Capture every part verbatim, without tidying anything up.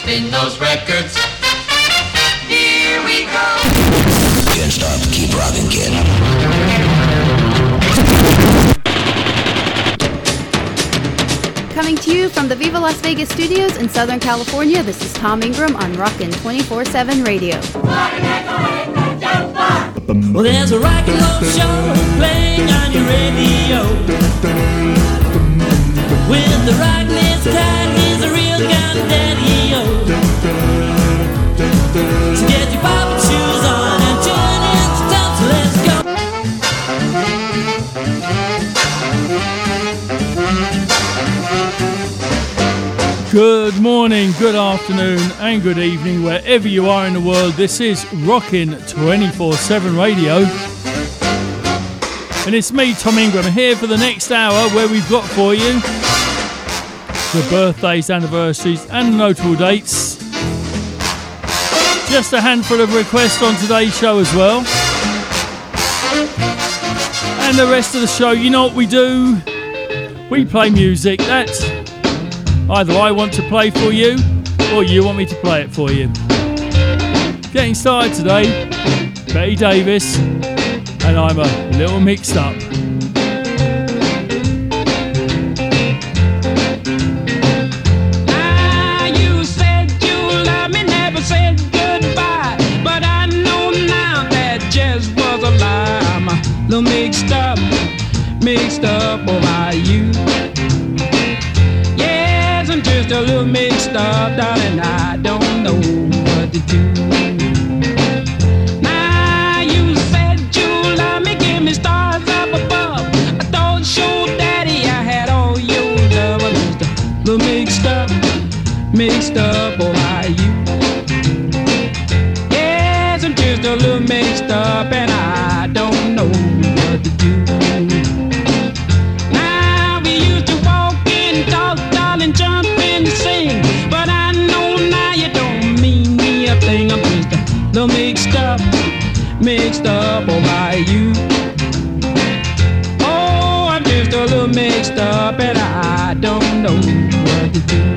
spin those records. Here we go. Can't stop, keep rocking, kid. Coming to you from the Viva Las Vegas studios in Southern California, this is Tom Ingram on Rockin' twenty-four seven Radio. Well, there's a rock and roll show playing on your radio. With the rock man's tag, he's a real kind of daddy-o. So get your poppin' shoes on and join in the town, so let's go. Good morning, good afternoon and good evening wherever you are in the world. This is Rockin' twenty-four seven Radio. And it's me, Tom Ingram, here for the next hour where we've got for you the birthdays, anniversaries and notable dates. Just a handful of requests on today's show as well. And the rest of the show, you know what we do? We play music that either I want to play for you or you want me to play it for you. Getting started today, Betty Davis, and I'm a little mixed up. Little mixed up, mixed up over you. Yes, I'm just a little mixed up, darling. I don't know what to do. Now you said you love me, give me stars up above. I thought show daddy I had all your love. I'm just a little mixed up, mixed up over you. Yes, I'm just a little mixed up, and I don't know what to do. Now we used to walk and talk, darling, jump and sing, but I know now you don't mean me a thing. I'm just a little mixed up, mixed up over you. Oh, I'm just a little mixed up, and I don't know what to do.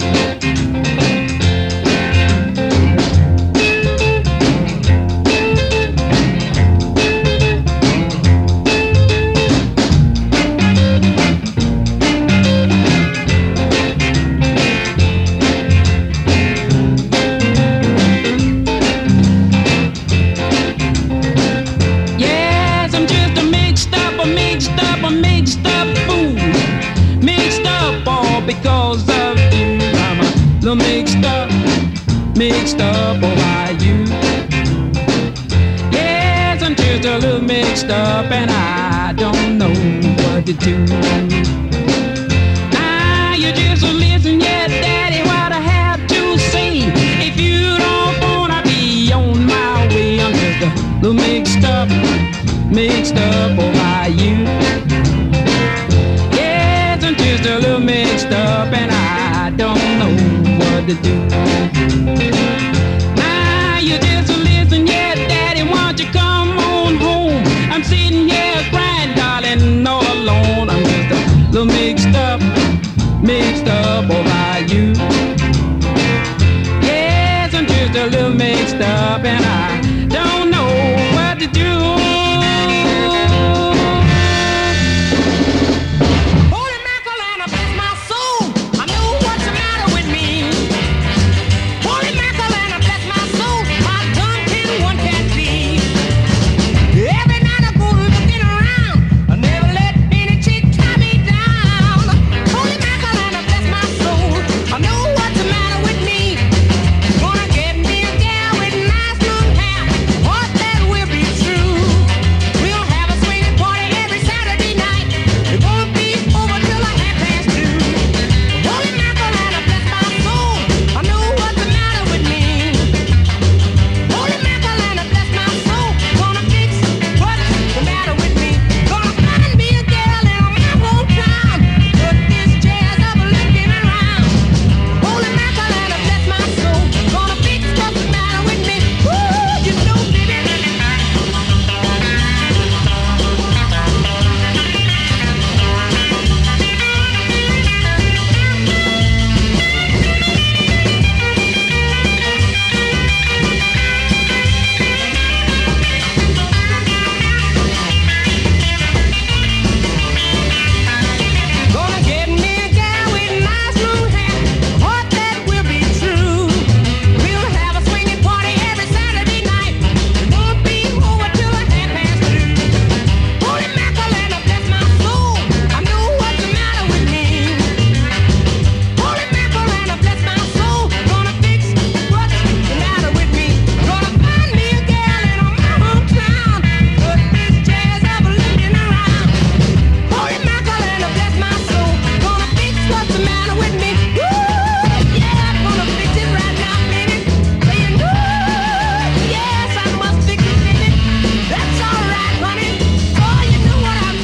Mixed up over you. Yes, I'm just a little mixed up, and I don't know what to do. Now you just listen, yeah, daddy, what I have to say. If you don't wanna be on my way, I'm just a little mixed up, mixed up over you. Yes, I'm just a little mixed up, and I don't know what to do. Now you just listen, yeah, daddy, won't you come on home? I'm sitting here crying, darling, all alone. I'm just a little mixed up, mixed up over you. Yes, I'm just a little mixed up, and I don't know what to do. I know what's the matter with me. Gonna get me a gal with nice long hair.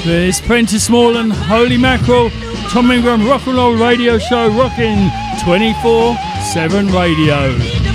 There's Prentice Small and Holy Mackerel, Tom Ingram Rock and Roll Radio Show, rocking twenty-four seven radio.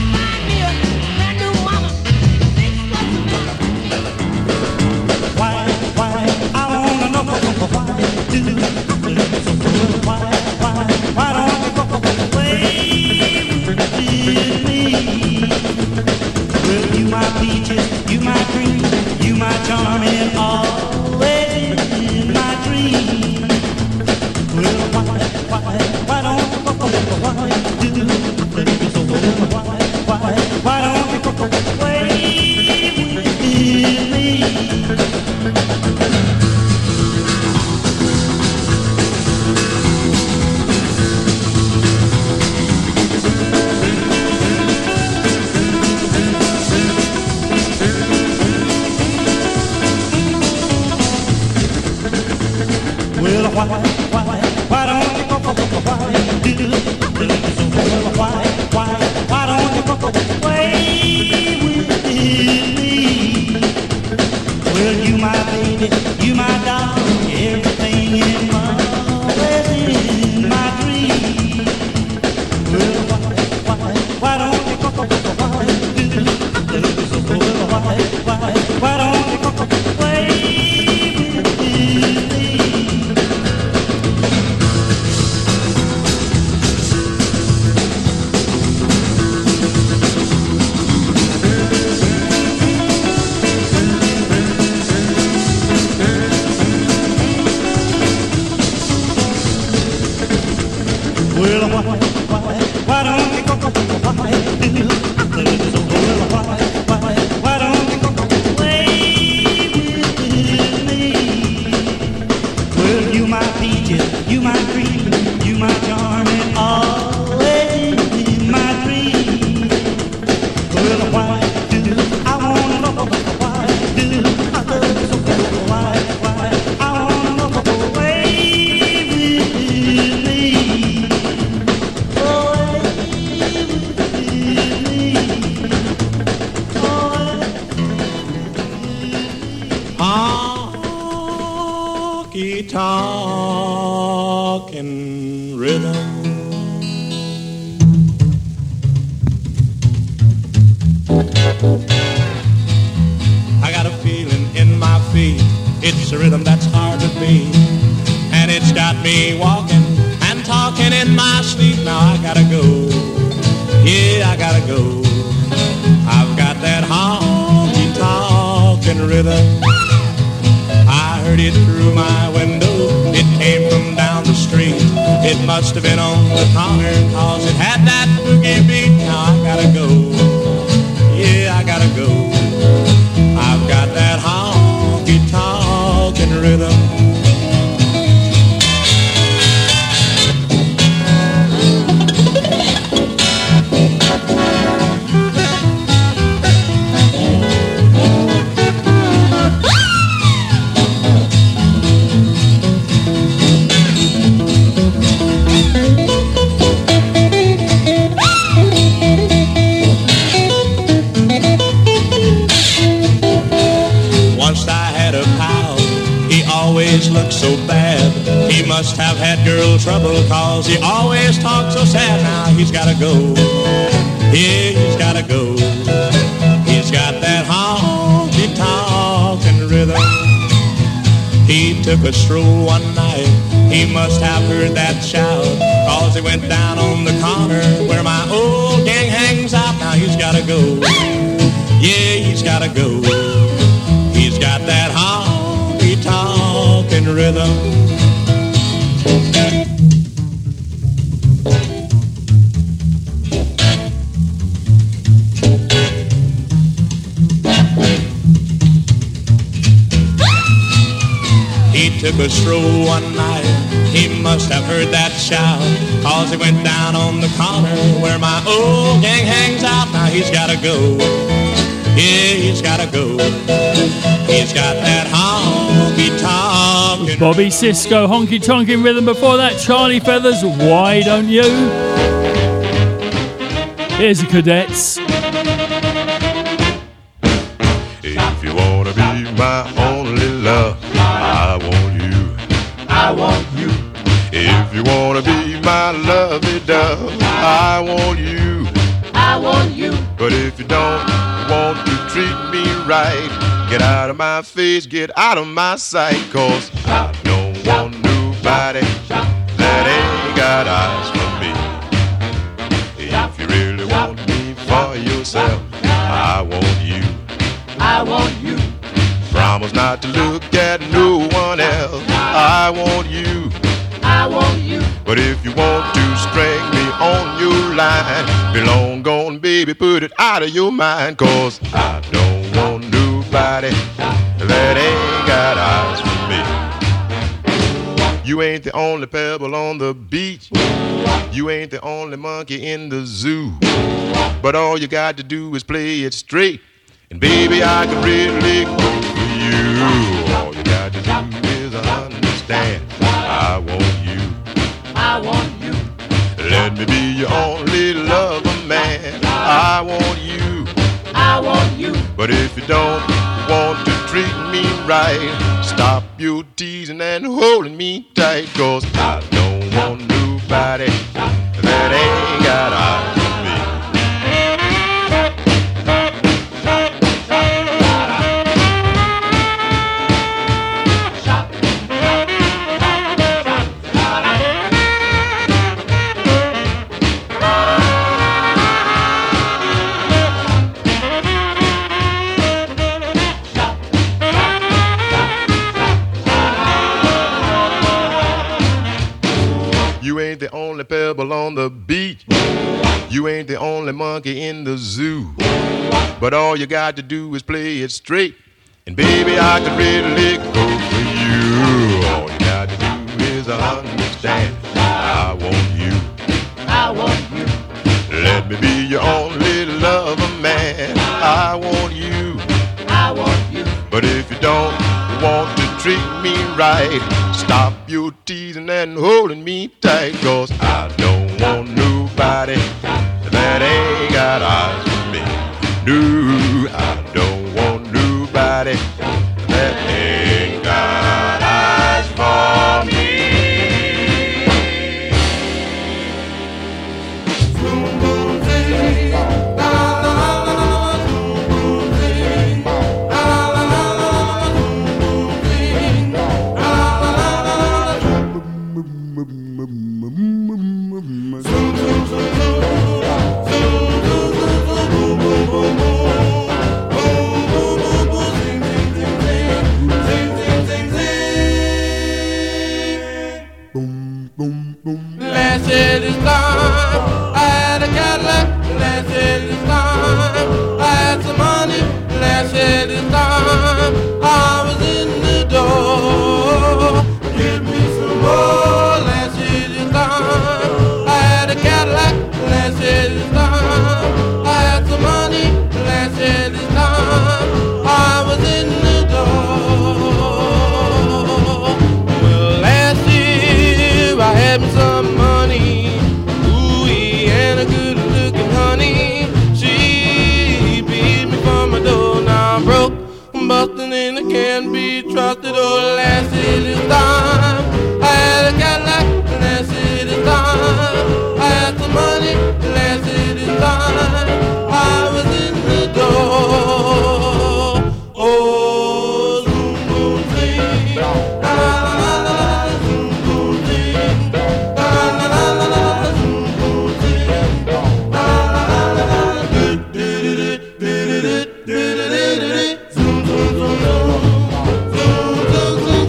Talking rhythm. I got a feeling in my feet. It's a rhythm that's hard to beat, and it's got me walking and talking in my sleep. Now I gotta go. Yeah, I gotta go. I've got that honky talking rhythm. I heard it through my window. It came from down the street. It must have been on the corner, cause it had that boogie beat. Now I gotta go. Yeah, I gotta go. I've got that honky talking rhythm. Looked so bad. He must have had girl trouble, cause he always talked so sad. Now he's gotta go. Yeah, he's gotta go. He's got that honky talking rhythm. He took a stroll one night. He must have heard that shout, cause he went down on the corner where my old gang hangs out. Now he's gotta go. Yeah, he's gotta go. He's got that honky talking rhythm. He took a stroll one night. He must have heard that shout, cause he went down on the corner where my old gang hangs out. Now he's gotta go. Yeah, he's gotta go. He's got that honky tonkin'. Bobby Sisko, honky tonkin' rhythm. Before that, Charlie Feathers, Why Don't You? Here's the Cadets. If you wanna be my only love, I want you If you wanna be my lovey dove, I want you. I want you. But if you don't want to treat me right, get out of my face, get out of my sight. Cause I don't want nobody that ain't got eyes for me. If you really want me for yourself, I want you. I want you. Promise not to look at no one else. I want you. I want you. But if you want to string me on your line, be long gone, baby, put it out of your mind. Cause I don't want nobody that ain't got eyes for me. You ain't the only pebble on the beach. You ain't the only monkey in the zoo. But all you got to do is play it straight, and baby, I can really go for you. All you got to do is understand, I want you. I want you. Let me be your only lover, man. I want you. I want you. But if you don't want to treat me right, stop your teasing and holding me tight. Cause I don't want nobody that ain't got eyes for me. You ain't the only pebble on the beach. You ain't the only monkey in the zoo. But all you got to do is play it straight, and baby, I can really go for you. All you got to do is understand, I want you. I want you. Let me be your only lover, man. I want you. I want you. But if you don't want to treat me right, stop your teasing and holding me tight. Cause I don't want nobody that ain't got eyes for me. No, I don't want nobody that ain't got eyes for me. Last year this time, I had a Cadillac. Last year this time, I had some money. Last year this time, I was in the door. Give me some more. Last year this time, I had a Cadillac. Last year this time, I had some money. Last year this time, I was in the door. Well, last year I had me some money. Ooh, and a good-looking honey. She beat me from my door. Now I'm broke, I'm busting and I can't be trusted. Oh, last year this time, I had a Cadillac. Last year this time, I had some money. Last year this time, I was in the door. Oh, zoom, boom, zing. La, la, la, la, la, zoom, boom, zing. La, la, la, la, la, zoom, boom, zing. La, la, la, la, la, do, do, do, do, do, do, do, do, do, do, do. Zoom, zoom, zoom, zoom. Zoom, zoom, zoom.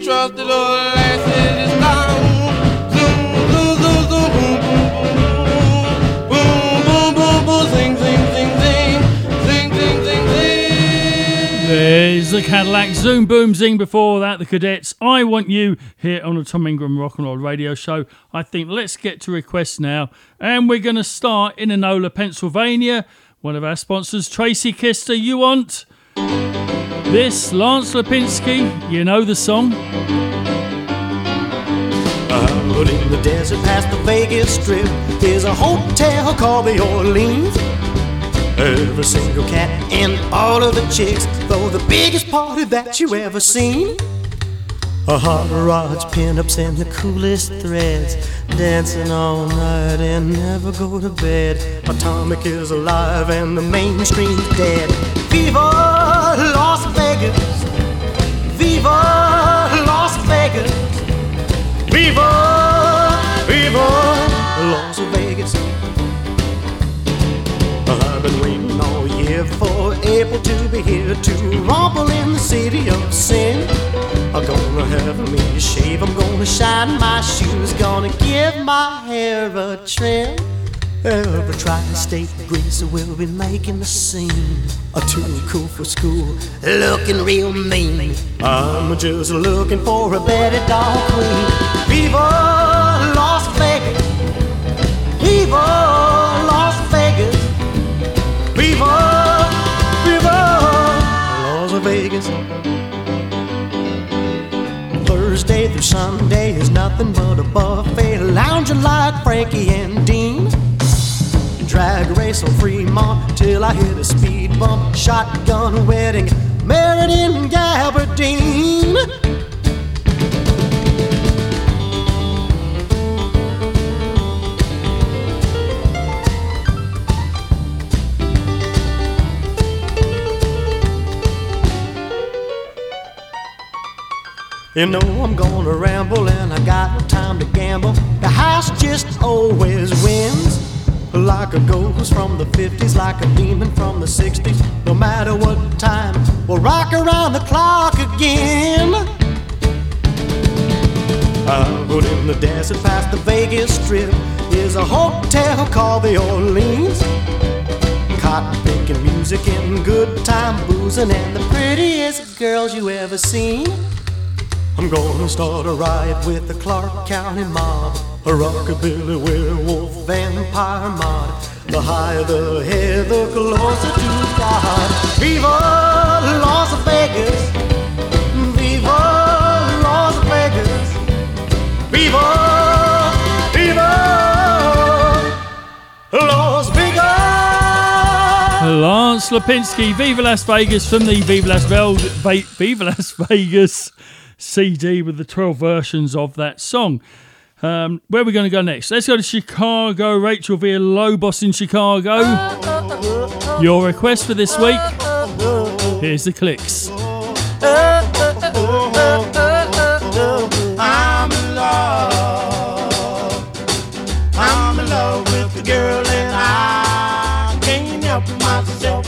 trusted old lassie is gone. Zoom, zoom, zoom, zoom, boom, boom, boom, boom, boom, boom, boom, sing, sing, sing, sing, sing, sing, sing, sing. There's the Cadillac, Zoom Boom Zing. Before that, the Cadets, I Want You, here on the Tom Ingram Rock and Roll Radio Show. I think let's get to requests now, and we're going to start in Enola, Pennsylvania. One of our sponsors, Tracy Kister. You want this? Lance Lipinski, you know the song. Out in the desert past the Vegas Strip is a hotel called the Orleans. Every single cat and all of the chicks throw the biggest party that you ever seen. A hot rods, pin-ups, and the coolest threads, dancing all night and never go to bed. Atomic is alive and the mainstream's dead. Viva Las Vegas! Viva Las Vegas! Viva! Viva Las Vegas! I've been waiting all year for April to be here to rumble in the city of sin. I'm gonna have me a shave, I'm gonna shine my shoes, gonna give my hair a trim. Every tri-state greaser will be making the scene. A too cool for school, looking real mean. I'm just looking for a better dog queen. Viva Las Vegas! Viva Las Vegas! Viva! Viva Las Vegas! Thursday through Sunday is nothing but a buffet, lounging like Frankie and Dean. Drag race on Fremont till I hit a speed bump. Shotgun wedding, married in Gabardine. You know I'm gonna ramble and I got no time to gamble. The house just always wins. Like a ghost from the fifties, like a demon from the sixties. No matter what time, we'll rock around the clock again. Out in the desert past the Vegas Strip is a hotel called the Orleans. Cotton picking music and good time boozing and the prettiest girls you ever seen. I'm gonna start a riot with the Clark County mob, a rockabilly werewolf vampire mod. The higher the head, the closer to God. Viva Las Vegas! Viva Las Vegas! Viva! Viva Las Vegas! Lance Lipinski, Viva Las Vegas, from the Viva Las, Vel- Va- Viva Las Vegas C D with the twelve versions of that song. Um, where are we going to go next? Let's go to Chicago. Rachel Villalobos in Chicago. Your request for this week. Here's the Clicks. I'm in love. I'm in love with the girl and I can't help myself.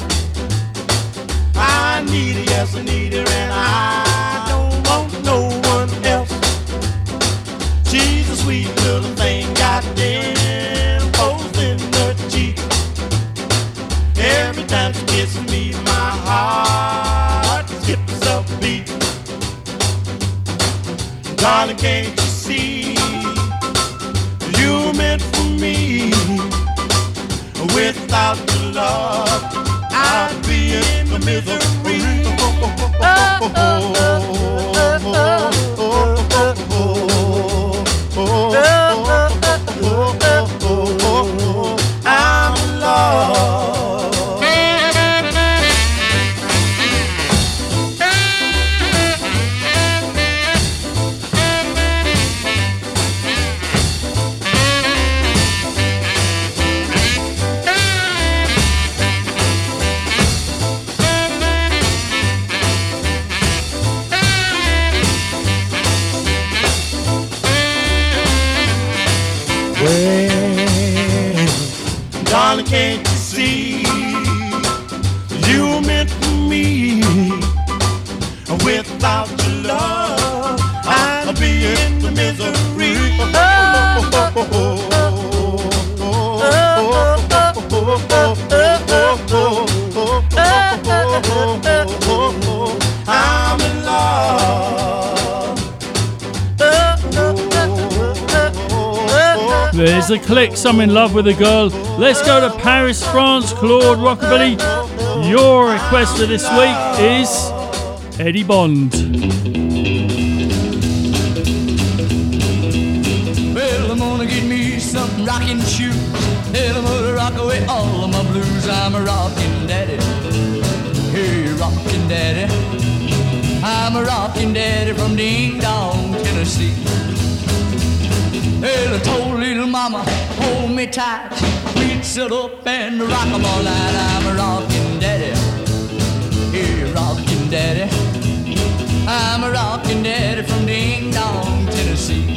I need her, yes I need her, and I don't want no one else. She's a sweet little thing, got dimples in her cheek. Every time she kisses me, my heart skips a beat. Darling, can't you see you meant for me? Without your love, I'd be in the misery. Oh, oh, oh, oh, oh, oh, oh, oh, oh, oh, I'm in love. Darling, can't you see you meant for me? Without your love, into misery. I'm in love. There's a click, I'm in love with a girl. Let's go to Paris, France. Claude Rockabilly, your request for this week is Eddie Bond. Well, I'm gonna get me some rocking shoes. Hell, I'm gonna rock away all of my blues. I'm a rockin' daddy. Hey, rockin' daddy. I'm a rockin' daddy from Ding Dong, Tennessee. Well, I told little mama, hold me tight. We'd sit up and rock 'em all night. I'm a rockin' daddy. Hey, rockin' daddy. I'm a rockin' daddy from Ding Dong, Tennessee.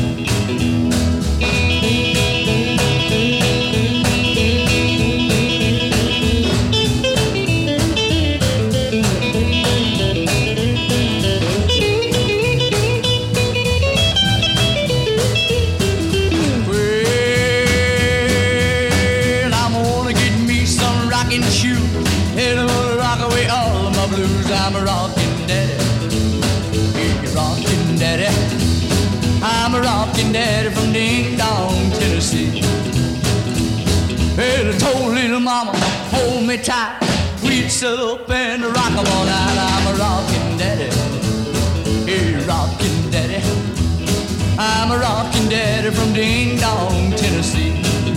I'm a rockin' daddy, hey, rockin' daddy. I'm a rockin' daddy from Ding Dong, Tennessee. Well, I told little mama, hold me tight. We'd sit up and rock 'em all night. I'm a rockin' daddy, hey, rockin' daddy. I'm a rockin' daddy from Ding Dong, Tennessee.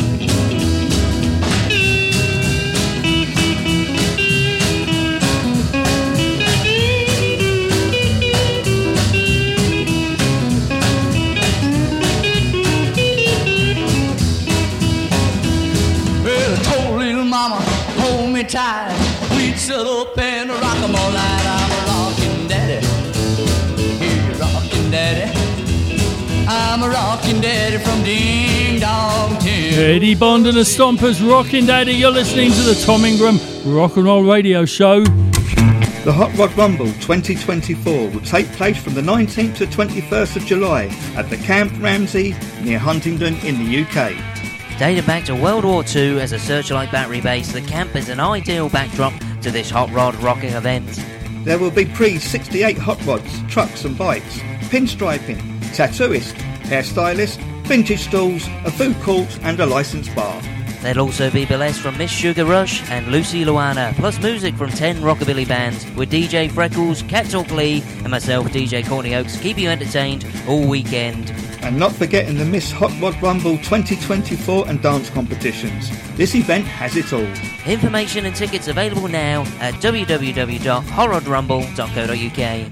Mama, hold me tight. We'd sit up and rock 'em all night. I'm a rockin' daddy, hey, rockin' daddy. I'm a rockin' daddy from Ding Dong, Tennessee. Eddie Bond and the Stompers, Rockin' Daddy. You're listening to the Tom Ingram Rock and Roll Radio Show. The Hot Rod Rumble twenty twenty-four will take place from the nineteenth to twenty-first of July at the Camp Ramsey near Huntingdon in the U K. Dating back to World War Two as a Searchlight battery base, the camp is an ideal backdrop to this hot rod rocking event. There will be pre sixty-eight hot rods, trucks and bikes, pinstriping, tattooist, hairstylist, vintage stalls, a food court and a licensed bar. There'll also be burlesque from Miss Sugar Rush and Lucy Luana, plus music from ten rockabilly bands with D J Freckles, Cat Talk Lee and myself, D J Courtney Oakes, keep you entertained all weekend. And not forgetting the Miss Hot Rod Rumble twenty twenty-four and dance competitions. This event has it all. Information and tickets available now at w w w dot hot rod rumble dot co dot u k.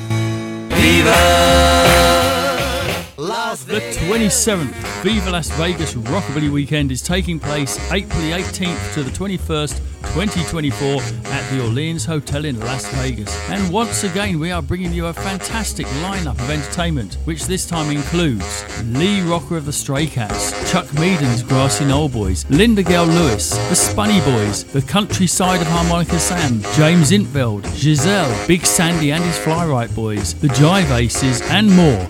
The twenty-seventh Viva Las Vegas Rockabilly Weekend is taking place April the eighteenth to the twenty-first, twenty twenty-four at the Orleans Hotel in Las Vegas. And once again, we are bringing you a fantastic lineup of entertainment, which this time includes Lee Rocker of the Stray Cats, Chuck Meaden's Grassy Knoll Boys, Linda Gale Lewis, the Spunny Boys, the Countryside of Harmonica Sam, James Intveld, Giselle, Big Sandy and his Flyrite Boys, the Jive Aces, and more.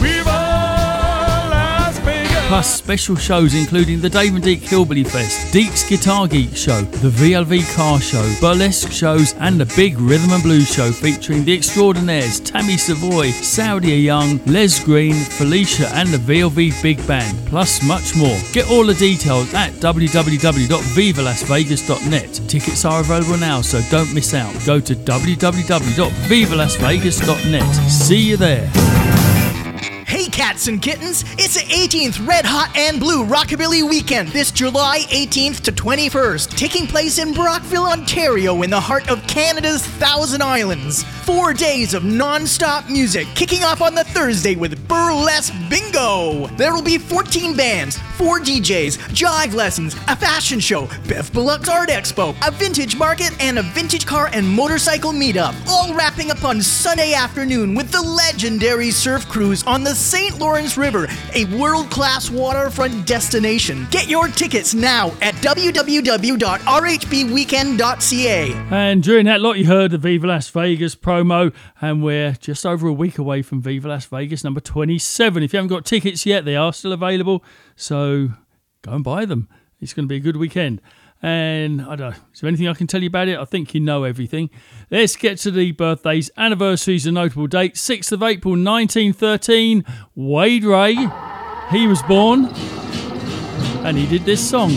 Plus special shows including the Dave and Deke Hillbilly Fest, Deke's Guitar Geek Show, the V L V Car Show, burlesque shows and the Big Rhythm and Blues Show featuring the Extraordinaires, Tammy Savoy, Saudi Young, Les Green, Felicia and the V L V Big Band, plus much more. Get all the details at w w w dot viva las vegas dot net. Tickets are available now, so don't miss out. Go to w w w dot viva las vegas dot net. See you there. Hey cats and kittens, it's the eighteenth Red Hot and Blue Rockabilly Weekend this July eighteenth to twenty-first, taking place in Brockville, Ontario in the heart of Canada's Thousand Islands. Four days of non-stop music, kicking off on the Thursday with Burlesque Bingo. There will be fourteen bands, four D Js, jive lessons, a fashion show, Bev Bullock's Art Expo, a vintage market, and a vintage car and motorcycle meetup, all wrapping up on Sunday afternoon with the legendary surf cruise on the Saint Lawrence River, a world-class waterfront destination. Get your tickets now at w w w dot r h b weekend dot c a. And during that lot, you heard the Viva Las Vegas program promo, and we're just over a week away from Viva Las Vegas number twenty-seven. If you haven't got tickets yet, they are still available, so go and buy them. It's going to be a good weekend. And I don't know, is there anything I can tell you about it? I think you know everything. Let's get to the birthdays, anniversaries, and notable dates. sixth of April nineteen thirteen, Wade Ray, he was born, and he did this song.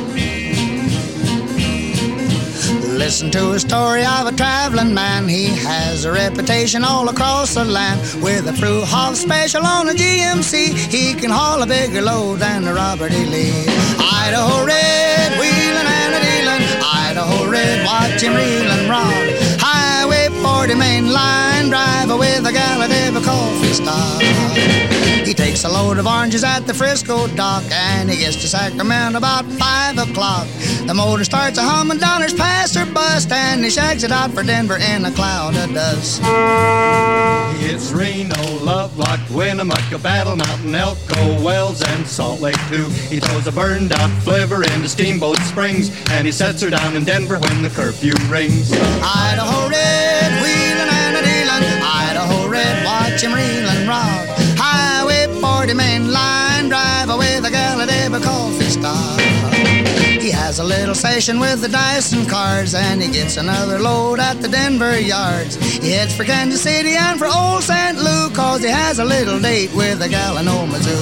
Listen to a story of a traveling man. He has a reputation all across the land. With a Prue Hoff special on a G M C, he can haul a bigger load than the Robert E. Lee. Idaho Red, wheelin' and a dealin'. Idaho Red, watch him reel and rock. Highway forty main line, driver with a gallon of a coffee stop. He takes a load of oranges at the Frisco dock, and he gets to Sacramento about five o'clock. The motor starts a humming, Donner's pass or bust, and he shags it out for Denver in a cloud of dust. It's Reno, Lovelock, Winnemucca, Battle Mountain, Elko, Wells, and Salt Lake too. He throws a burned out flivver into Steamboat Springs, and he sets her down in Denver when the curfew rings. Idaho Red, wheelin' and a dealin'. Idaho Red, watch him reel and rock. Highway forty main line, driver with a gallon of a coffee stop. He has a little session with the Dyson cars, and he gets another load at the Denver yards. He heads for Kansas City and for old Saint Lou, cause he has a little date with a gal in Omazu.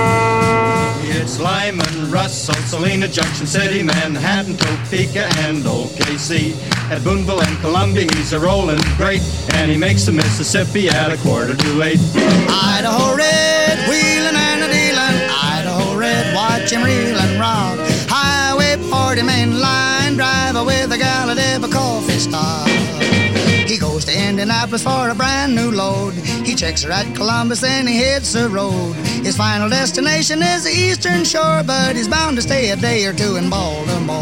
It's Lyman, Russell, Salina, Junction City, Manhattan, Topeka, and O K C. At Boonville and Columbia, he's a rollin' great, and he makes the Mississippi at a quarter to eight. Idaho Red, wheelin' and a dealin'. Idaho Red, watch him reel and rock. Highway forty main line, driver with a gallon of a coffee stop. He goes to Indianapolis for a brand new load. He checks her at Columbus, then he hits the road. His final destination is the Eastern Shore, but he's bound to stay a day or two in Baltimore.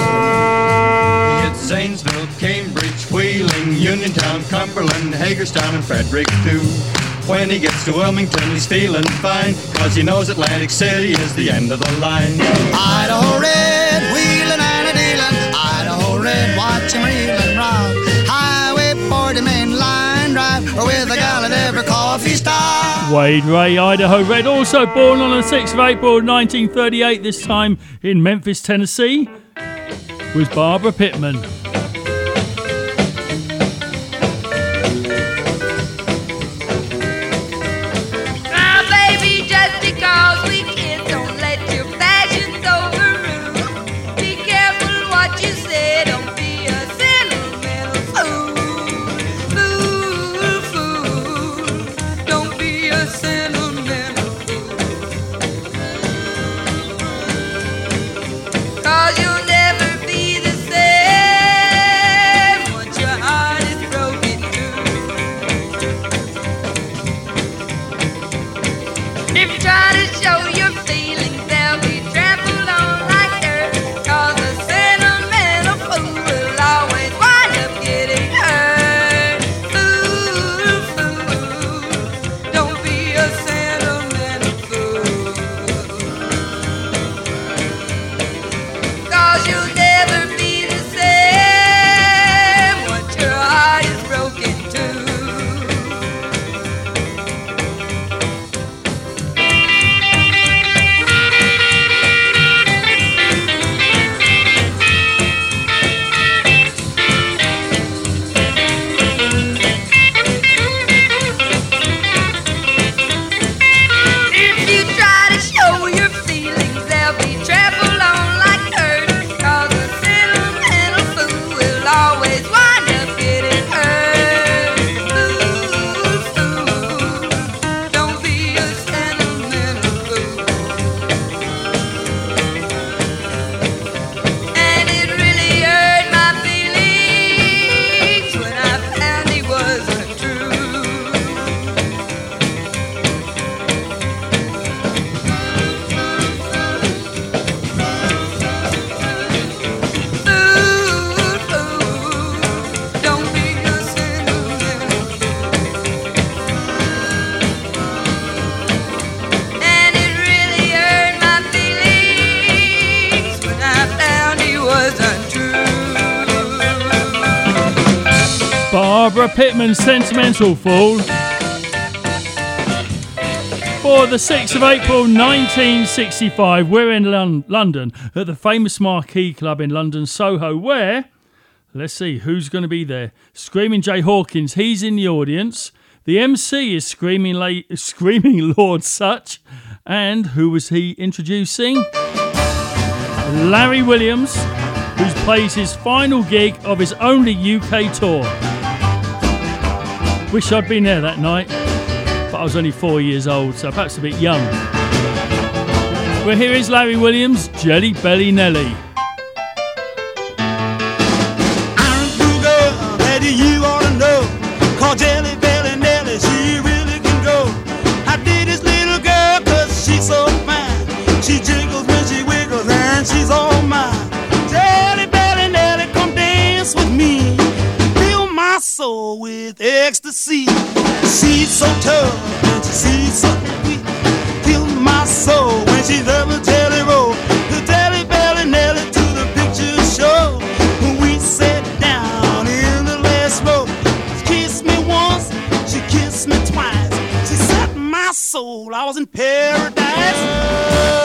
It's Zanesville, Cambridge, Wheeling, Uniontown, Cumberland, Hagerstown, and Frederick too. When he gets to Wilmington, he's feeling fine, cause he knows Atlantic City is the end of the line. Idaho Red, wheelin' and a dealin'. Idaho Red, watch him reel and rock. Highway forty main line, drive or with a gallon of every coffee stop. Wade Ray, Idaho Red, also born on the sixth of April nineteen thirty-eight, this time in Memphis, Tennessee, was Barbara Pittman. Because we kids don't let your fashions overrule. Be careful what you say, don't be a sentimental fool. Fool, fool, don't be a sentimental fool. Cause you'll never be the same. Barbara Pittman's Sentimental Fool. For the sixth of April nineteen sixty-five, we're in Lon- London at the famous Marquee Club in London, Soho, where, let's see, who's going to be there? Screaming Jay Hawkins, he's in the audience. The M C is Screaming, La- Screaming Lord Sutch. And who was he introducing? Larry Williams, who plays his final gig of his only U K tour. Wish I'd been there that night, but I was only four years old, so perhaps a bit young. Well, here is Larry Williams, Jelly Belly Nelly. Iron Blue girl that you ought to know, called Jelly Belly Nelly, she really can go. I did this little girl cause she's so fine. She jiggles when she wiggles and she's all mine. Jelly Belly Nelly, come dance with me, fill my soul with ecstasy. She's so tough and she's so sweet, fill my soul when she's up a jelly roll. The Jelly Belly Nelly to the picture show. When we sat down in the last row, she kissed me once, she kissed me twice. She set my soul, I was in paradise.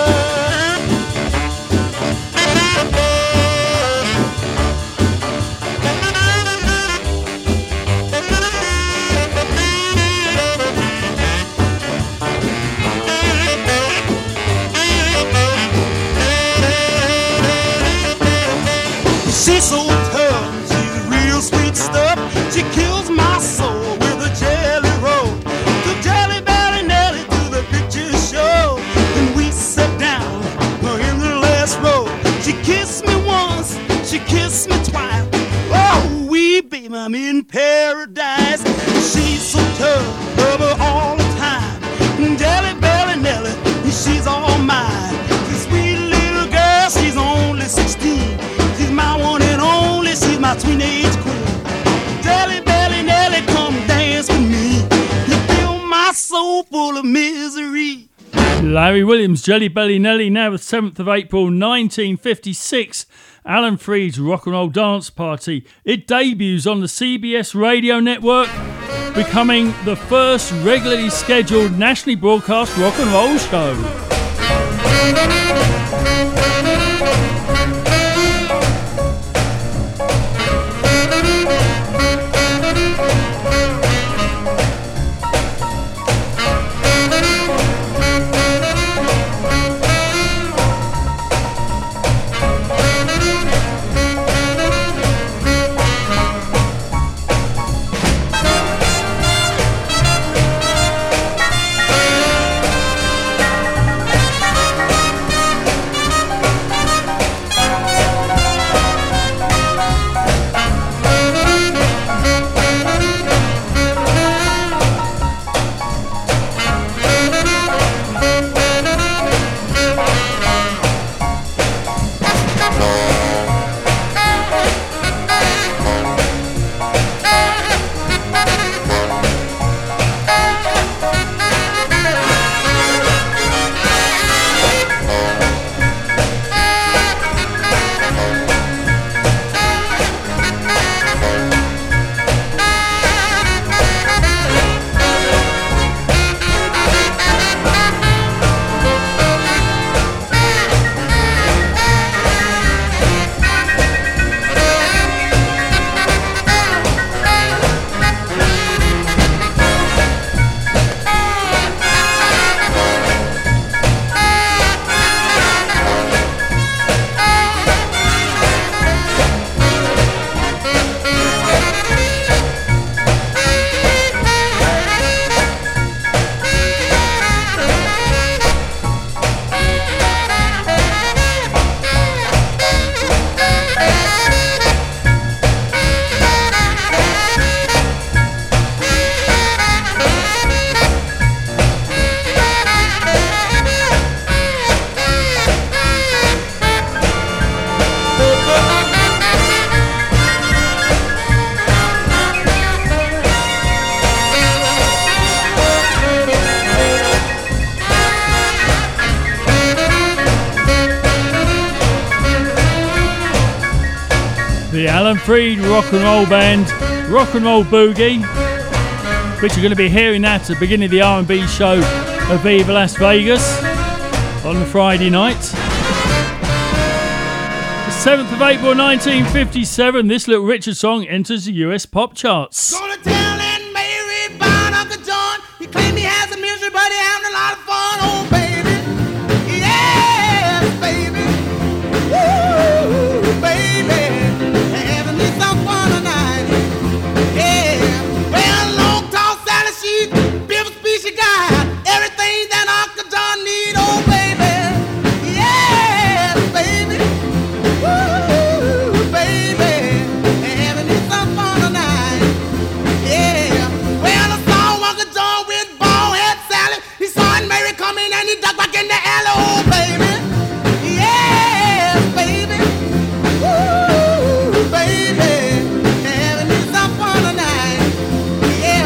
She's so tough, she's real sweet stuff. She kills my soul with a jelly roll. The Jelly Belly Nelly to the picture show. And we sat down in the last row. She kissed me once, she kissed me twice. Oh, we baby, I'm in paradise. She's so tough, love her all the time. Jelly Belly Nelly, she's all mine. This sweet little girl, she's only sixteen. She's my one and only, she's my teenage queen. Jelly Belly Nelly, come dance with me. You fill my soul full of misery. Larry Williams, Jelly Belly Nelly, now the seventh of April nineteen fifty-six. Alan Freed's Rock and Roll Dance Party. It debuts on the C B S radio network, becoming the first regularly scheduled nationally broadcast rock and roll show. The Alan Freed Rock and Roll Band Rock and Roll Boogie, which you're going to be hearing that at the beginning of the R and B show of Viva Las Vegas on the Friday night. The seventh of April nineteen fifty-seven, this Little Richard song enters the U S pop charts. Gonna tell Aunt Mary about Uncle John. He claimed he has a misery, but he having a lot of fun. Oh, baby. Yes, baby. Woo, baby. Having me some fun tonight. Yeah. Well, long, tall, Sally, she's beautiful, speech she got. Everything that Uncle John need. Oh, baby. Yes, baby. Woo, baby. Having me some fun tonight. Yeah. Well, I saw Uncle John with bald head Sally. He saw Aunt Mary coming and he ducked back in the alley. Oh, baby. Yes, baby. Woo, baby. Having me some fun tonight. Yeah.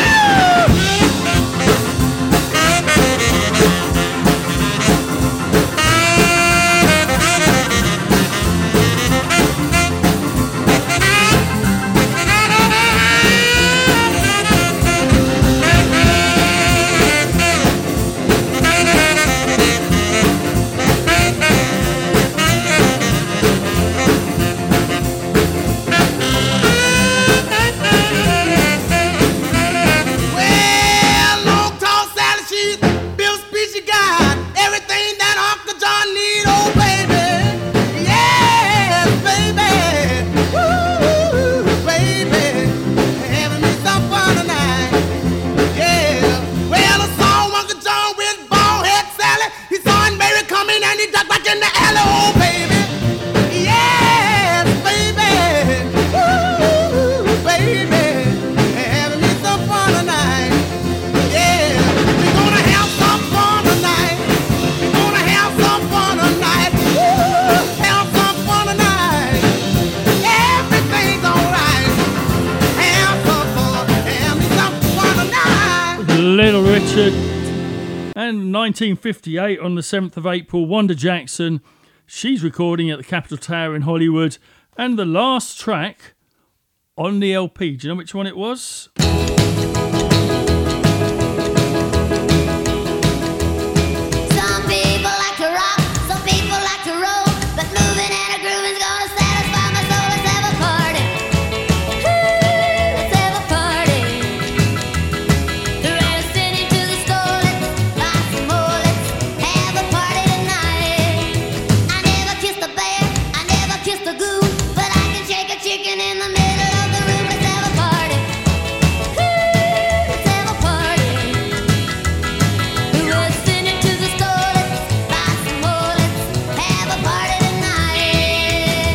Well, long, tall Sally, she's built speech, she got everything that Uncle John need. Oh, baby. Yes, baby. Woo, baby. Having me some fun tonight. Yeah. Well, I saw Uncle John with bald head Sally. He saw Aunt Mary coming and he ducked back in the alley. Oh, baby. Yes, baby. Woo, baby. Having me some fun tonight. Yeah. We're gonna have some fun tonight. We're gonna have some fun tonight. Woo, have some fun tonight. Everything's alright. Have some fun. Have me some fun tonight. Little Richard. And nineteen fifty-eight, on the seventh of April, Wanda Jackson. She's recording at the Capitol Tower in Hollywood. And the last track on the L P, do you know which one it was? Some people like to rock, some people like to roll, but moving and a grooving's gonna satisfy my soul. Let's have a party. Woo, let's have a party. The rest into the store, let's buy some more. Let's have a party tonight. I never kissed a bear, I never kissed a goose, but I can shake a chicken in the middle of the room. Let's have a party. Woo, let's have a party. The rest into the store, let's buy some more. Let's have a party tonight.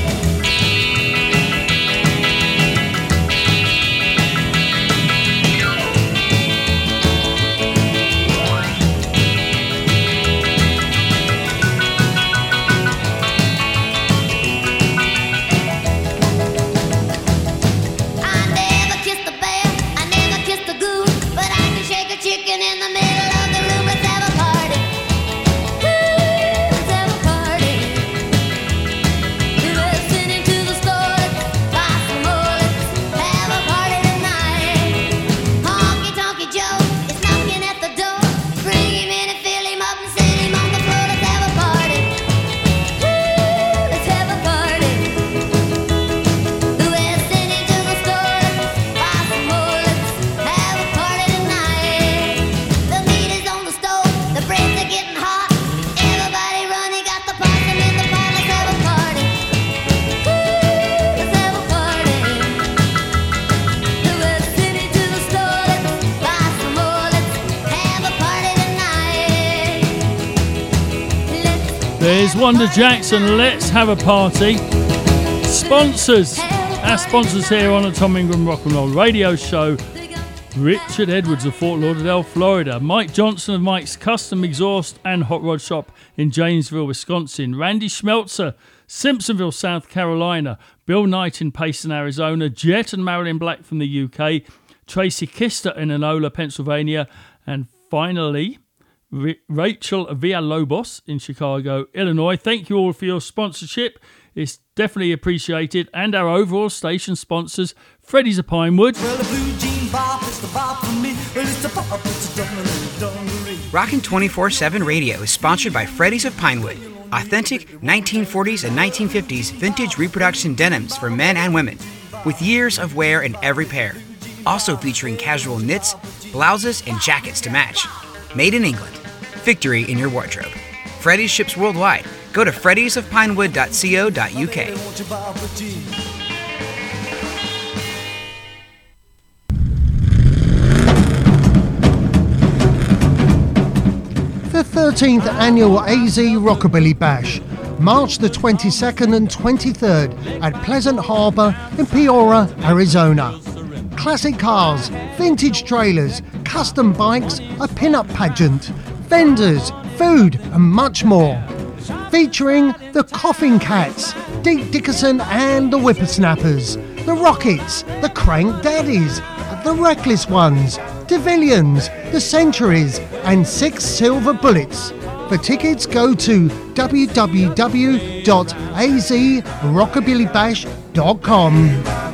I never kissed a bear, I never kissed a goose, but I can shake a chicken in the middle of the room. Let's have a party. Woo, let's have a party. The rest into the store, let's buy some more. Let's have a party tonight. Honky Tonky Joe is knocking at the door. Bring him in and fill him up and sit him on the floor. Let's have a party. Woo, let's have a party. The rest into the store, let's buy some more. Let's have a party tonight. The meat is on the stove, the breads are getting hot. Everybody running, got the possum in the pot. Let's have a party. Woo, let's have a party. The rest into the store, let's buy some more. Let's have a party tonight. Let's There's Wanda Jackson, let's have a party. Sponsors. Our sponsors here on the Tom Ingram Rock and Roll Radio Show. Richard Edwards of Fort Lauderdale, Florida. Mike Johnson of Mike's Custom Exhaust and Hot Rod Shop in Janesville, Wisconsin. Randy Schmelzer, Simpsonville, South Carolina. Bill Knight in Payson, Arizona. Jet and Marilyn Black from the U K. Tracy Kister in Enola, Pennsylvania. And finally, R- Rachel Villalobos in Chicago, Illinois. Thank you all for your sponsorship. It's definitely appreciated. And our overall station sponsors, Freddie's of Pinewood. Well, the blue jean bop is the bop for me. Well, it's the bop, it's the dungaree, dungaree. Rockin' twenty-four seven Radio is sponsored by Freddie's of Pinewood. Authentic nineteen forties and nineteen fifties vintage reproduction denims for men and women, with years of wear in every pair. Also featuring casual knits, blouses, and jackets to match. Made in England. Victory in your wardrobe. Freddie's ships worldwide. Go to freddies of pinewood dot co dot uk. The thirteenth annual A Z Rockabilly Bash, March the twenty-second and twenty-third at Pleasant Harbor in Peoria, Arizona. Classic cars, vintage trailers, custom bikes, a pin-up pageant, vendors, food and much more. Featuring the Coffin Cats, Dick Dickerson and the Whippersnappers, the Rockets, the Crank Daddies, the Reckless Ones, Devillians, the Centuries and Six Silver Bullets. For tickets, go to w w w dot a z rockabilly bash dot com.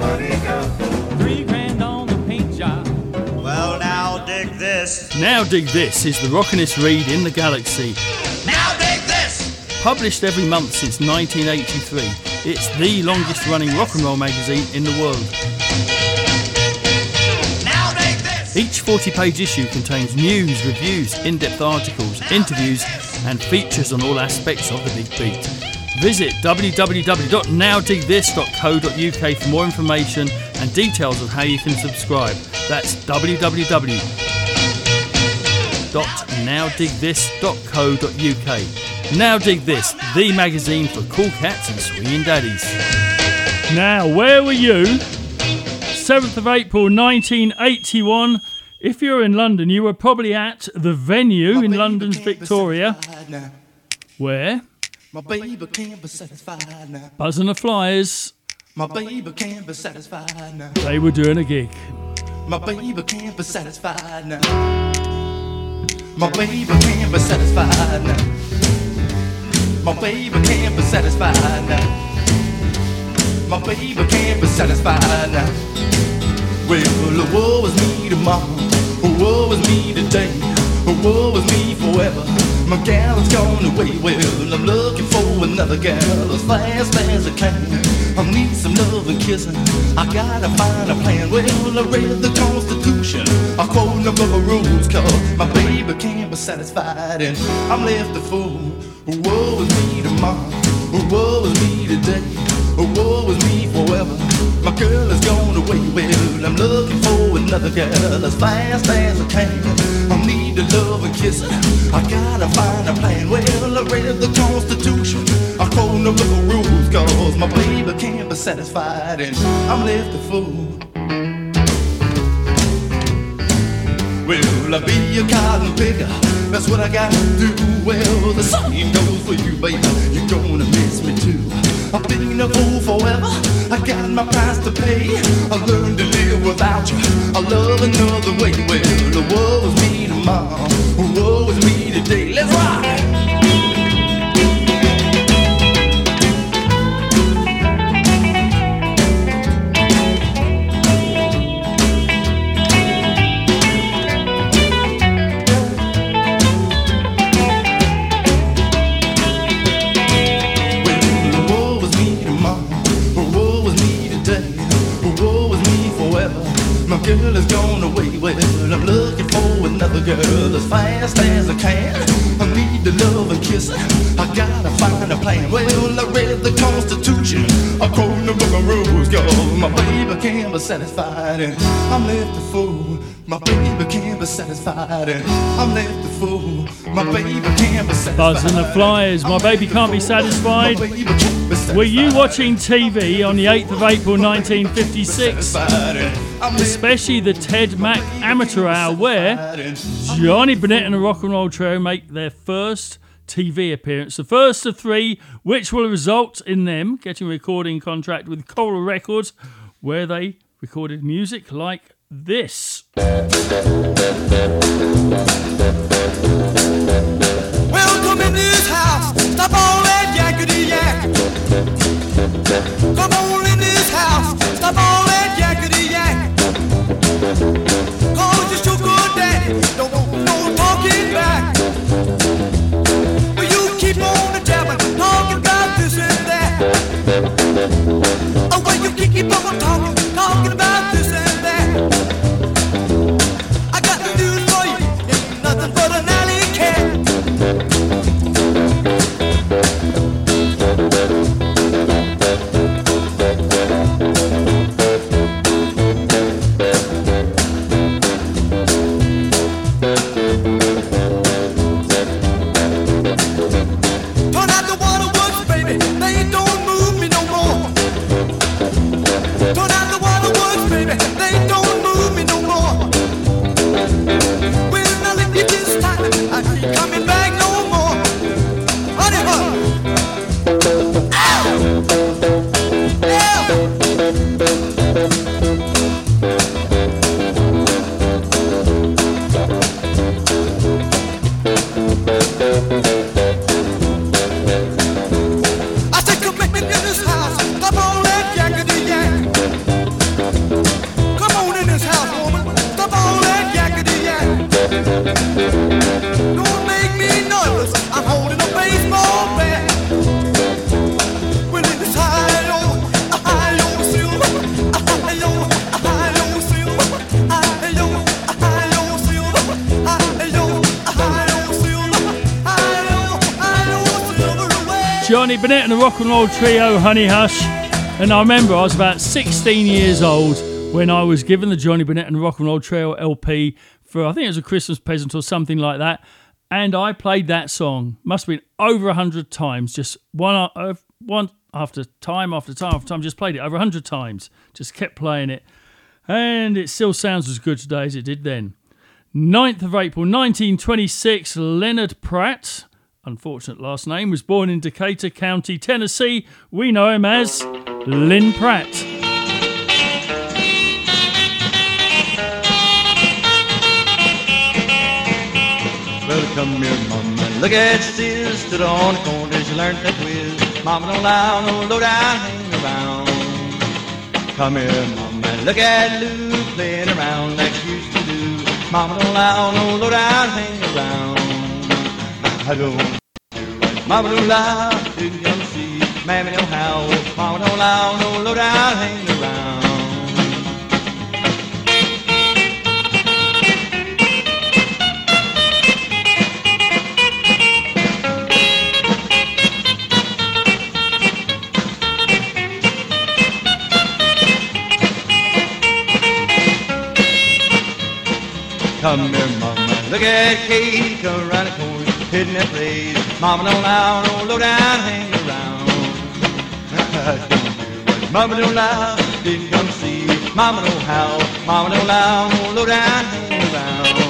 Well, now dig this. Now Dig This is the rockinest read in the galaxy. Now dig this. Published every month since nineteen eighty-three, it's the longest running rock and roll magazine in the world. Each forty-page issue contains news, reviews, in-depth articles, interviews and features on all aspects of the Big Beat. Visit w w w dot now dig this dot co dot u k for more information and details of how you can subscribe. That's w w w dot now dig this dot co dot u k. Now Dig This, the magazine for cool cats and swinging daddies. Now, where were you? seventh of April nineteen eighty-one. If you're in London, you were probably at the venue in London's Victoria, where My baby can't be satisfied now. Buzz and the Flyers, My baby can't be satisfied now. they were doing a gig. My baby can't be satisfied now. My baby can't be satisfied now. My baby can't be satisfied now. My baby can't be satisfied now. Well, woe was me tomorrow, woe was me today, woe was me forever. My gal is gone away, well, I'm looking for another gal as fast as I can. I need some love and kissing, I gotta find a plan. Well, I read the Constitution, I quote a couple rules, cause my baby can't be satisfied and I'm left a fool. Woe was me tomorrow, woe was me today, woe was me forever. My girl is gone away, well, I'm looking for another girl as fast as I can. I need the love and kissing, I gotta find a plan. Well, I read the Constitution, I quote no little rules, cause my baby can't be satisfied and I'm left a fool. Well, I'll be a cotton picker, that's what I gotta do. Well, the same goes for you, baby, you're gonna miss me too. I've been a fool forever, I got my price to pay. I learned to live without you, I love another way. Well, the woe was me tomorrow, woe was me today. Let's rock! Girl is gone away, well, I'm looking for another girl as fast as I can. I need the love and kissing, I gotta find a plan. Well, I read the Constitution, I quote the book of rules, cause my baby can't be satisfied and I'm left a fool. My baby can't be satisfied and I'm left a fool. My baby can't be satisfied. Buzz and the Flyers, my baby can't be satisfied. Were you watching T V on the eighth of April nineteen fifty-six? Especially the Ted Mack Amateur Hour, where Johnny Burnett and the Rock and Roll Trio make their first T V appearance. The first of three, which will result in them getting a recording contract with Coral Records, where they recorded music like this. Welcome in this house, stop all that yakety yak. Come on in this house, stop all that yakety yak. Johnny Bennett and the Rock and Roll Trio, Honey Hush. And I remember I was about sixteen years old when I was given the Johnny Bennett and the Rock and Roll Trio L P for, I think it was a Christmas present or something like that. And I played that song, must have been over a hundred times, just one, uh, one after time after time after time, just played it over a hundred times, just kept playing it. And it still sounds as good today as it did then. ninth of April nineteen twenty-six, Leonard Pratt, unfortunate last name, was born in Decatur County, Tennessee. We know him as Lynn Pratt. Well, come here, mama, look at sis, stood on the corner, she learned that whiz. Mama don't allow no low down hang around. Come here, mama, look at Lou playing around like she used to do. Mama don't allow no low down hang around. I don't. Mama don't allow, didn't come see. Mammy don't howl. Mama don't allow no low down hang around. Come here, mama, look at Katie come around the corner, hitting that place. Mama don't allow no low down hang around. Mama don't allow, didn't come see. Mama don't howl. Mama don't allow no low down hang around.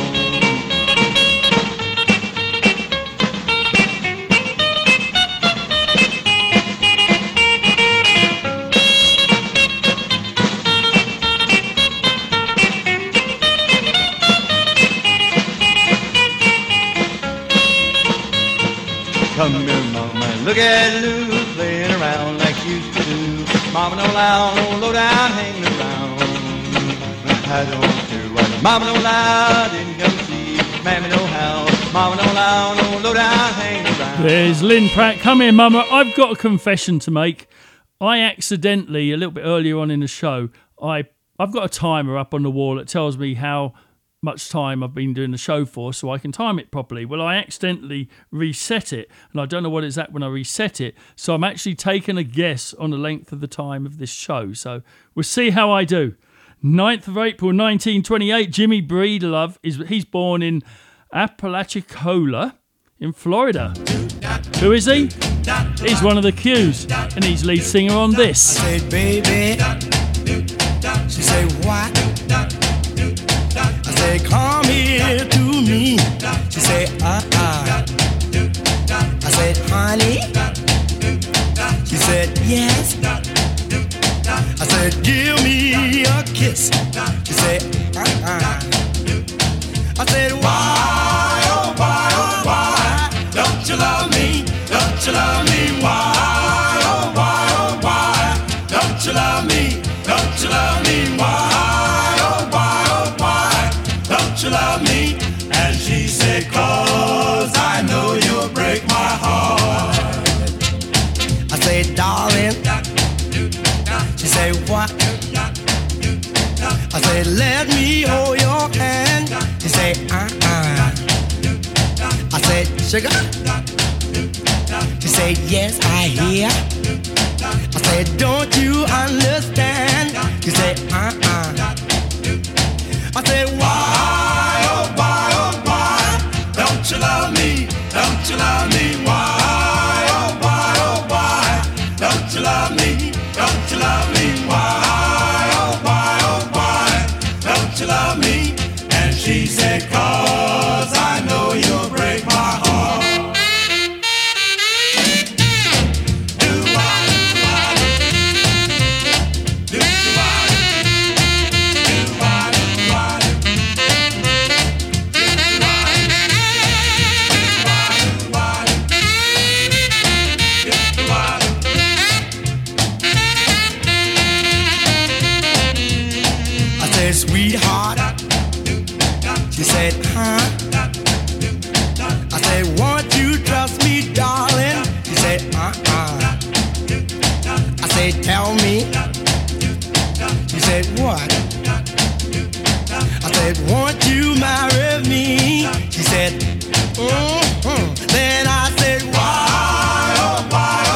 Come here, mama, look at Lou playing around like she used to do. Mama don't allow no low down hanging around. I don't care what mama don't allow, didn't come see. Mammy don't howl. Mama don't allow no low down hanging around. There's Lynn Pratt. Come here, mama. I've got a confession to make. I accidentally, a little bit earlier on in the show, I, I've got a timer up on the wall that tells me how much time I've been doing the show for, so I can time it properly. Well, I accidentally reset it, and I don't know what it's at when I reset it, so I'm actually taking a guess on the length of the time of this show, so we'll see how I do. ninth of April nineteen twenty-eight, Jimmy Breedlove, is he's born in Apalachicola in Florida. Who is he? He's one of the Q's, and he's lead singer on this. I said, baby, she said, what? I said, come here to me. She said, uh-uh. I said, honey. She said, yes. I said, give me a kiss. She said, uh-uh. I said, why, oh, why, oh, why don't you love me? Don't you love me? Why, oh, why, oh, why don't you love me? Don't you love me? Why? You love me? And she said, cause I know you'll break my heart. I said, darling. She said, what? I said, let me hold your hand. She said, uh-uh. I said, sugar? She said, yes, I hear. I said, don't you understand? She said, uh-uh. I said, why, oh, why, oh, why don't you love me? Don't you love me? Why, oh, why, oh, why don't you love me? Don't you love me? Why, oh, why, oh, why don't you love me? And she said, cause I know you'll break my heart. Sweetheart, she said, huh? I said, won't you trust me, darling? She said, uh-uh. I said, tell me. She said, what? I said, won't you marry me? She said, mm-hmm. Then I said, why, oh, why,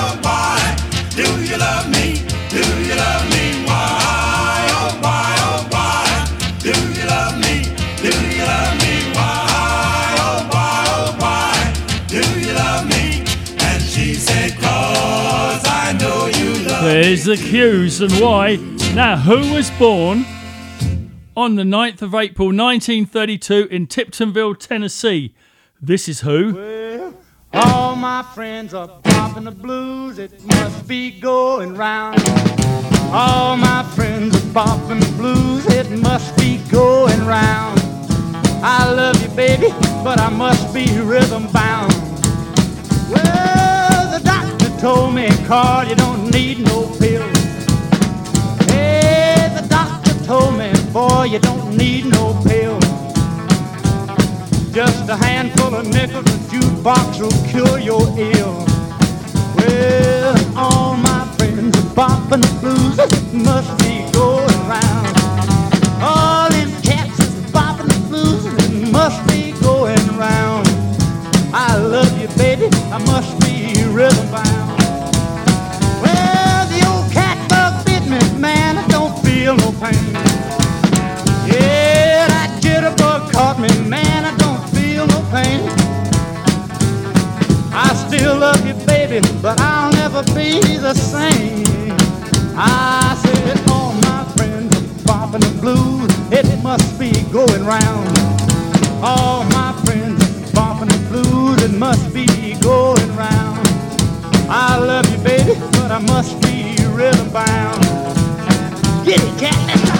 There's the cues and why. Now, who was born on the ninth of April nineteen thirty-two in Tiptonville, Tennessee? This is who. Well, all my friends are popping the blues. It must be going round. All my friends are popping the blues. It must be going round. I love you, baby, but I must be rhythm bound. Well, the doctor told me, Carl, you don't need no pills. Hey, the doctor told me, boy, you don't need no pills. Just a handful of nickels, a jukebox will cure your ill. Well, all my friends are popping the blues. It must be going round. All them cats is popping the blues. It must be going round. I love you, baby. I must be rhythm bound. Well, the old cat bug bit me, man. I don't feel no pain. Yeah, that jitterbug caught me, man. I don't feel no pain. I still love you, baby, but I'll never be the same. I said, all my friends are popping the blues. It must be going round. All my friends are popping the blues. It must be going round. I love you, baby, but I must be rhythm bound. Get it, cat, let's go.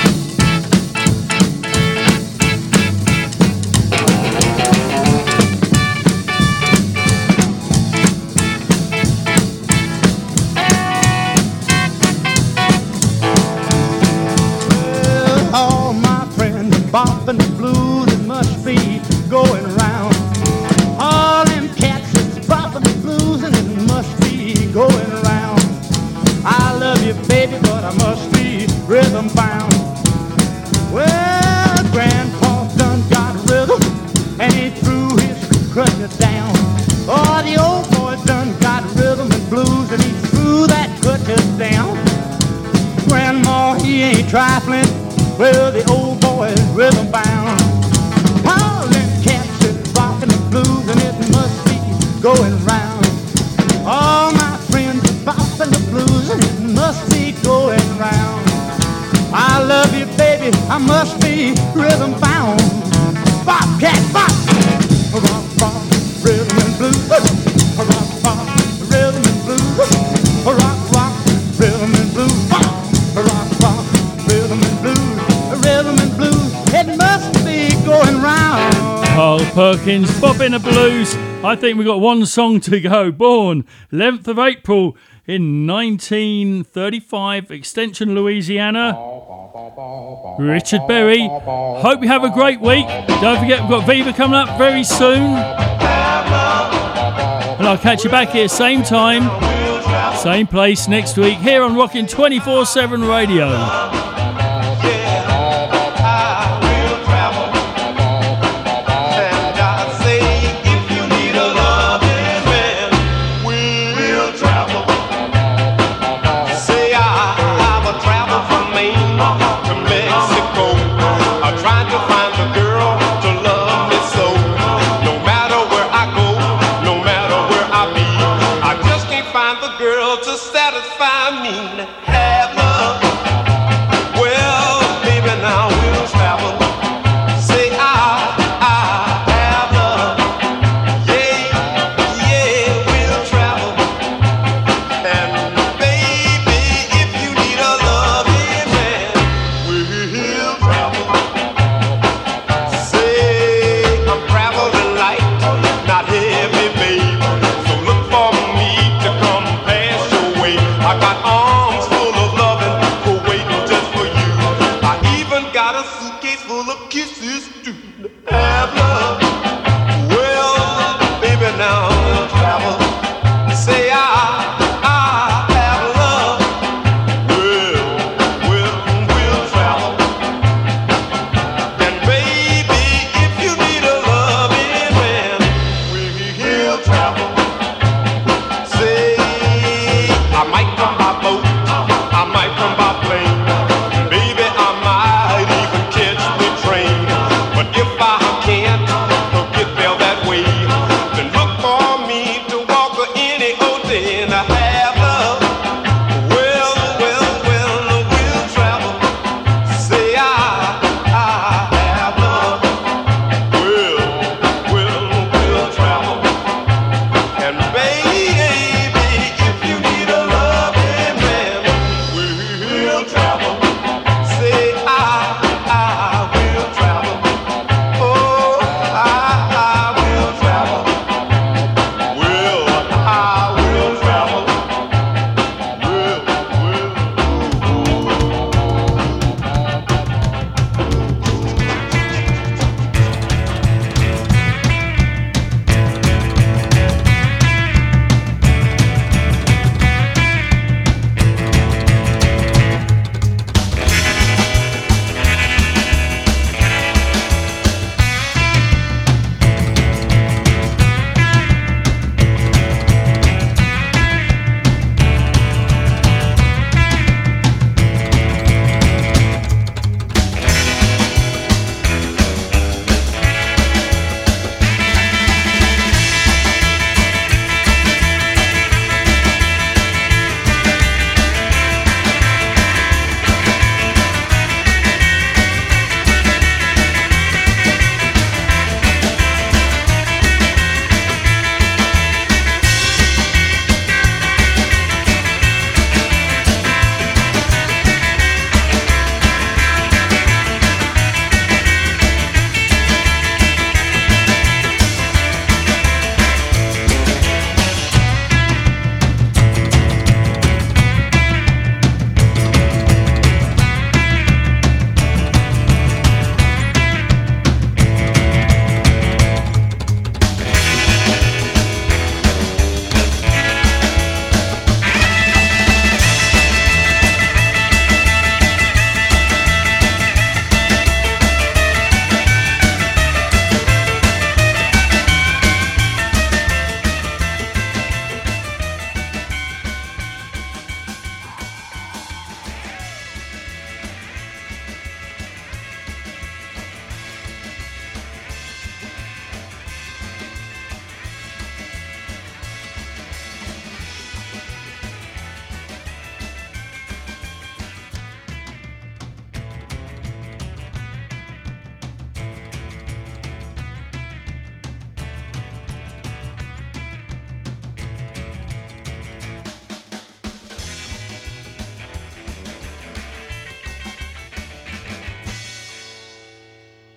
Bopping the blues, it must be going round. All them cats is bopping the blues, and it must be going round. I love you, baby, but I must be rhythm bound. Well, Grandpa done got rhythm, and he threw his crutches down. Oh, the old boy done got rhythm and blues, and he threw that crutches down. Grandma, he ain't trifling. Well, the old boy is rhythm bound. All them cats is rocking the blues, and it must be going round. All my friends are bopping the blues, and it must be going round. I love you, baby, I must be rhythm bound. Bop, cat, bop. Rock, rock, rhythm and blues. Rock, rock, rhythm and blues. Rock, rock, rhythm and blues. Rock, rock, rhythm and blues. Rhythm and blues, it must be going round. Carl Perkins, bopping the blues. I think we've got one song to go. Born eleventh of April in nineteen thirty-five, Extension, Louisiana. Richard Berry. Hope you have a great week. Don't forget, we've got Viva coming up very soon. And I'll catch you back here, same time, same place next week, here on Rockin' twenty-four seven Radio. Girl to satisfy me, have love.